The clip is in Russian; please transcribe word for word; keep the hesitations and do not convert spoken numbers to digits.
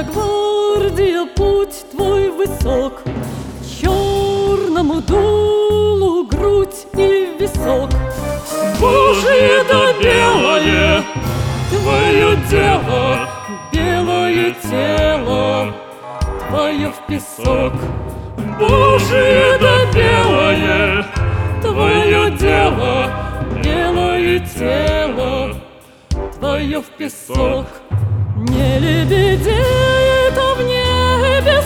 Белая гвардия, путь твой высок, черному дулу грудь и висок. Божие да белое Твое дело, белое тело твое в песок. Божие да белое Твое дело, белое тело твое в песок. Не лебедей